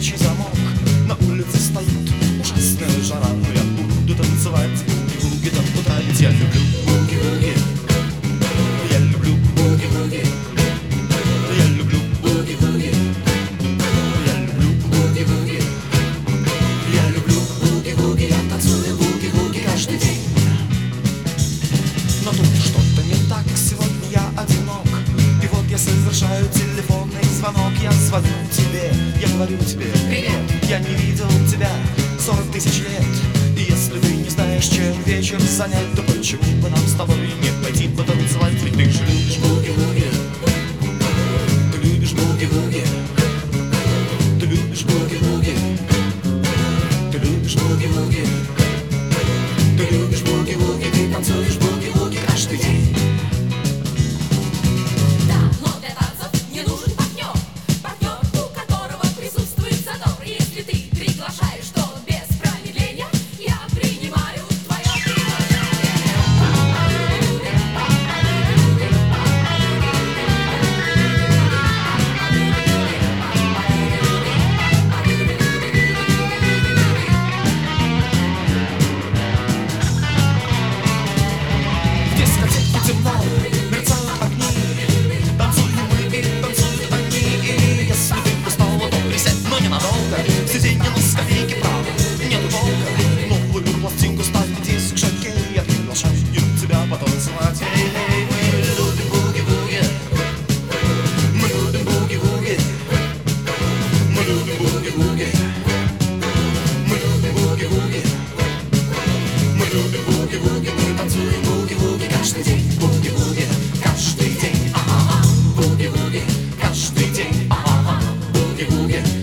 горячий замок. На улице стоит ужасная жара, но я буду танцевать буги-вуги до утра, ведь я люблю буги-вуги. Я люблю буги-вуги. Я люблю буги-вуги. Я люблю буги-вуги. Я люблю буги-вуги. Я танцую буги-вуги каждый день. Но тут что-то не так, сегодня я одинок. И вот я совершаю телефонный звонок. Я звоню тебе, я говорю тебе: привет, я не видел тебя 40 000 лет. И если ты не знаешь, чем вечер занять, то почему бы нам с тобой не пойти потанцевать? Ведь ты же любишь буги-вуги. Ты любишь буги-вуги. Ты любишь буги-вуги. Ты любишь буги-вуги. Ты любишь буги-вуги. Ты танцуешь буги-вуги каждый день. Каждый день, буги-вуги, каждый день, буги-вуги, каждый день, буги-вуги.